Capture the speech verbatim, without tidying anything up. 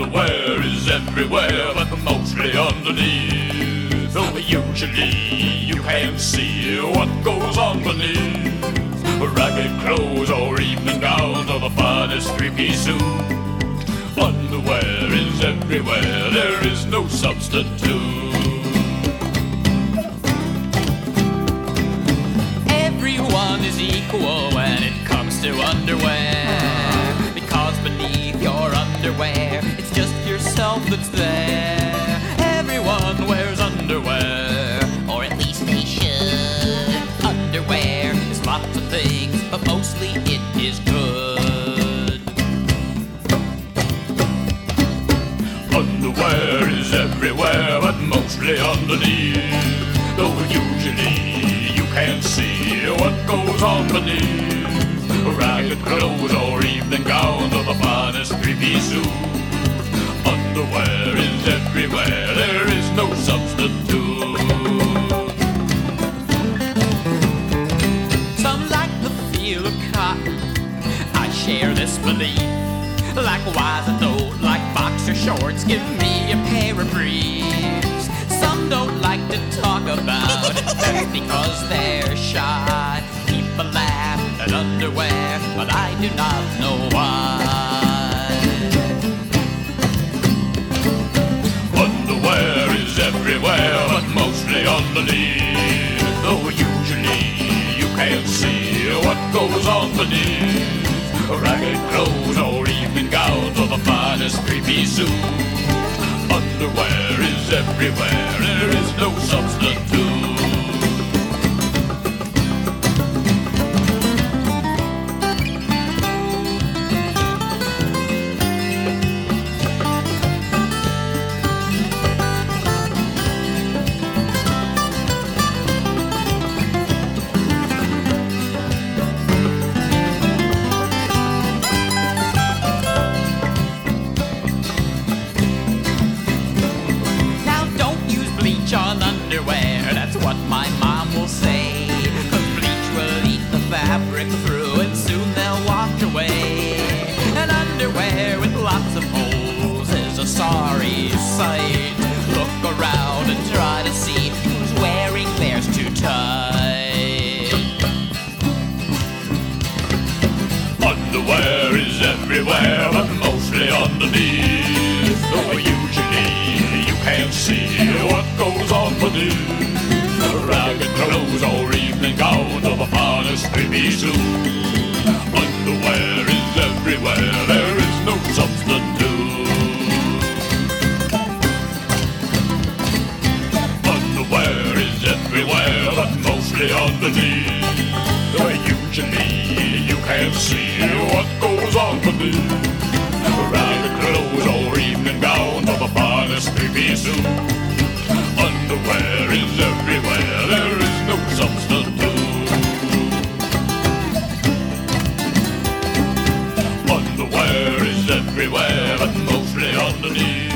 Underwear is everywhere, but mostly underneath. Though usually you can't see what goes on beneath. Ragged clothes or evening gowns or the finest three-piece suit. Underwear is everywhere, there is no substitute. Everyone is equal when it comes to underwear, because beneath your underwear, it's just yourself that's there. Everyone wears underwear, or at least they should. Underwear is lots of things, but mostly it is good. Underwear is everywhere, but mostly underneath. Though usually you can't see what goes on beneath. Ragged clothes or evening gowns or the finest three-piece suit. Underwear is everywhere, there is no substitute. Some like the feel of cotton, I share this belief. Likewise I don't like boxer shorts, give me a pair of briefs. Some don't like to talk about it, that's because they're shy. People laugh at underwear, but I do not know why. Underwear is everywhere, but mostly underneath. Though usually you can't see what goes on beneath. Ragged clothes or evening gowns or the finest three-piece suit. Underwear is everywhere, there is no substitute. On underwear, that's what my mom will say. Cause bleach will eat the fabric through and soon they'll wash away. And underwear with lots of holes is a sorry sight. Look around and try to see who's wearing theirs too tight. Underwear is everywhere, but mostly underneath. Though usually you can't see what goes on beneath. Ragged clothes or evening gowns or the finest three-piece suit. Underwear is everywhere, there is no substitute. Underwear is everywhere, but mostly underneath. Though usually you can't see what goes on beneath. Ragged clothes or evening gowns or the finest three-piece suit. Underwear is everywhere, there is no substitute. Underwear is everywhere, but mostly underneath.